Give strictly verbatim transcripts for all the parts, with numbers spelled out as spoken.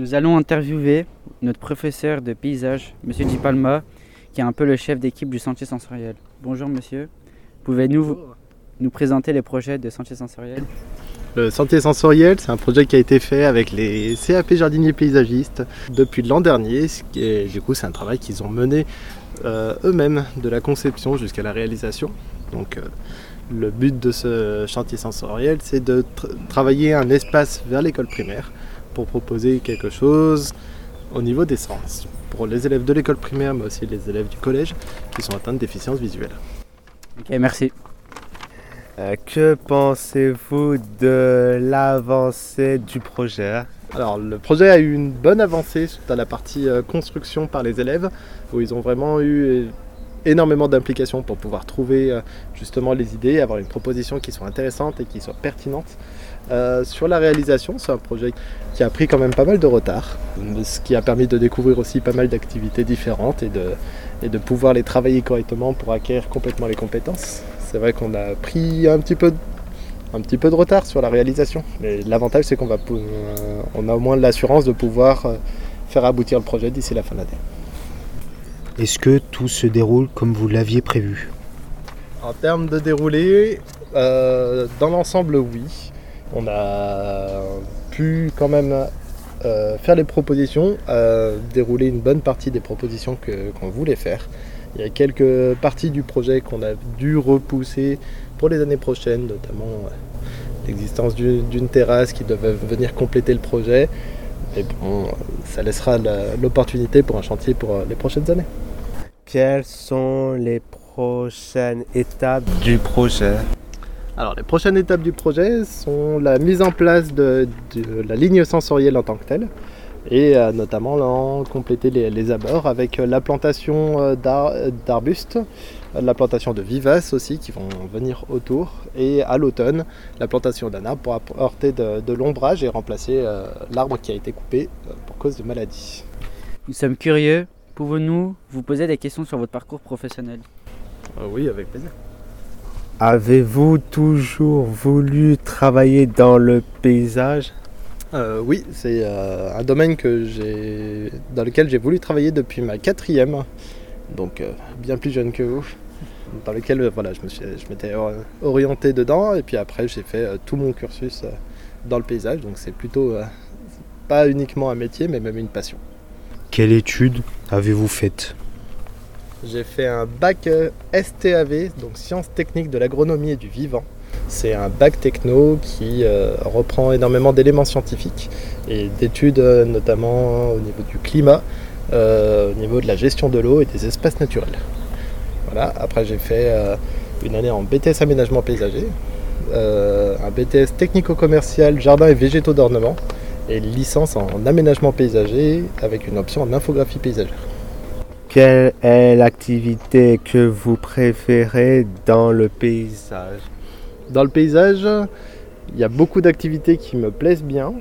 Nous allons interviewer notre professeur de paysage, monsieur Di Palma, qui est un peu le chef d'équipe du Sentier Sensoriel. Bonjour monsieur, pouvez-vous nous présenter les projets de Sentier Sensoriel ? Le Sentier Sensoriel, c'est un projet qui a été fait avec les C A P jardiniers paysagistes depuis l'an dernier. Et du coup, c'est un travail qu'ils ont mené euh, eux-mêmes de la conception jusqu'à la réalisation. Donc, euh, le but de ce chantier sensoriel, c'est de tra- travailler un espace vers l'école primaire pour proposer quelque chose au niveau des sens, pour les élèves de l'école primaire, mais aussi les élèves du collège qui sont atteints de déficience visuelle. Ok, merci. Euh, que pensez-vous de l'avancée du projet ? Alors, le projet a eu une bonne avancée dans la partie euh, construction par les élèves, où ils ont vraiment eu énormément d'implications pour pouvoir trouver euh, justement les idées, avoir une proposition qui soit intéressante et qui soit pertinente. Euh, sur la réalisation, c'est un projet qui a pris quand même pas mal de retard, ce qui a permis de découvrir aussi pas mal d'activités différentes et de, et de pouvoir les travailler correctement pour acquérir complètement les compétences. C'est vrai qu'on a pris un petit peu de, un petit peu de retard sur la réalisation, mais l'avantage c'est qu'on va, euh, on a au moins l'assurance de pouvoir euh, faire aboutir le projet d'ici la fin de l'année. Est-ce que tout se déroule comme vous l'aviez prévu ? En termes de déroulé, euh, dans l'ensemble oui. On a pu quand même euh, faire les propositions, euh, dérouler une bonne partie des propositions que, qu'on voulait faire. Il y a quelques parties du projet qu'on a dû repousser pour les années prochaines, notamment euh, l'existence du, d'une terrasse qui devait venir compléter le projet. Et bon, ça laissera la, l'opportunité pour un chantier pour les prochaines années. Quelles sont les prochaines étapes du projet ? Alors, les prochaines étapes du projet sont la mise en place de, de la ligne sensorielle en tant que telle, et euh, notamment là, compléter les, les abords avec la plantation euh, d'ar, d'arbustes, euh, la plantation de vivaces aussi qui vont venir autour, et à l'automne, la plantation d'un arbre pour apporter de, de l'ombrage et remplacer euh, l'arbre qui a été coupé euh, pour cause de maladie. Nous sommes curieux, pouvons-nous vous poser des questions sur votre parcours professionnel ? Euh, oui, avec plaisir. Avez-vous toujours voulu travailler dans le paysage ? Euh, oui, c'est euh, un domaine que j'ai, dans lequel j'ai voulu travailler depuis ma quatrième, donc euh, bien plus jeune que vous, dans lequel euh, voilà, je, me suis, je m'étais orienté dedans, et puis après j'ai fait euh, tout mon cursus euh, dans le paysage, donc c'est plutôt euh, pas uniquement un métier, mais même une passion. Quelle étude avez-vous faite ? J'ai fait un bac euh, S T A V, donc sciences techniques de l'agronomie et du vivant. C'est un bac techno qui euh, reprend énormément d'éléments scientifiques et d'études euh, notamment au niveau du climat, euh, au niveau de la gestion de l'eau et des espaces naturels. Voilà. Après j'ai fait euh, une année en B T S aménagement paysager, euh, un B T S technico-commercial jardin et végétaux d'ornement et une licence en aménagement paysager avec une option en infographie paysagère. Quelle est l'activité que vous préférez dans le paysage ? Dans le paysage, il y a beaucoup d'activités qui me plaisent bien.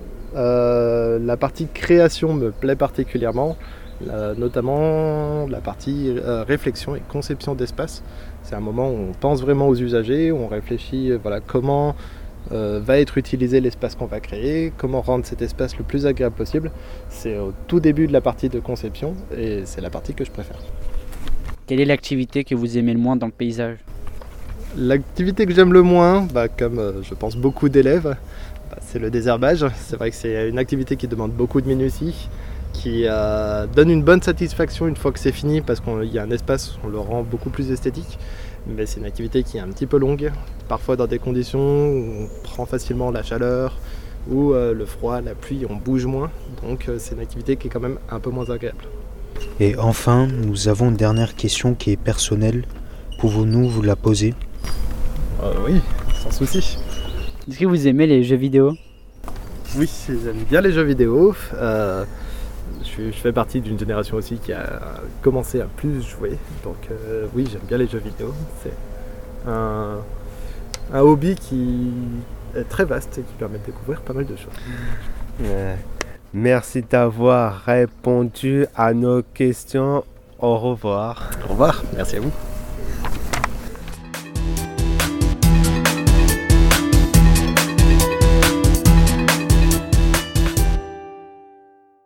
Euh, la partie création me plaît particulièrement, euh, notamment la partie euh, réflexion et conception d'espace. C'est un moment où on pense vraiment aux usagers, où on réfléchit euh, voilà, comment euh, va être utilisé l'espace qu'on va créer, comment rendre cet espace le plus agréable possible. C'est au tout début de la partie de conception et c'est la partie que je préfère. Quelle est l'activité que vous aimez le moins dans le paysage ? L'activité que j'aime le moins, bah, comme euh, je pense beaucoup d'élèves, bah, c'est le désherbage. C'est vrai que c'est une activité qui demande beaucoup de minutie, qui euh, donne une bonne satisfaction une fois que c'est fini parce qu'il y a un espace, on le rend beaucoup plus esthétique. Mais c'est une activité qui est un petit peu longue, parfois dans des conditions où on prend facilement la chaleur ou euh, le froid, la pluie, on bouge moins. Donc euh, c'est une activité qui est quand même un peu moins agréable. Et enfin, nous avons une dernière question qui est personnelle. Pouvons-nous vous la poser ? Euh, oui, sans souci. Est-ce que vous aimez les jeux vidéo ? Oui, j'aime bien les jeux vidéo. Euh, je, je fais partie d'une génération aussi qui a commencé à plus jouer. Donc euh, oui, j'aime bien les jeux vidéo. C'est un, un hobby qui est très vaste et qui permet de découvrir pas mal de choses. Euh, merci d'avoir répondu à nos questions. Au revoir. Au revoir, merci à vous.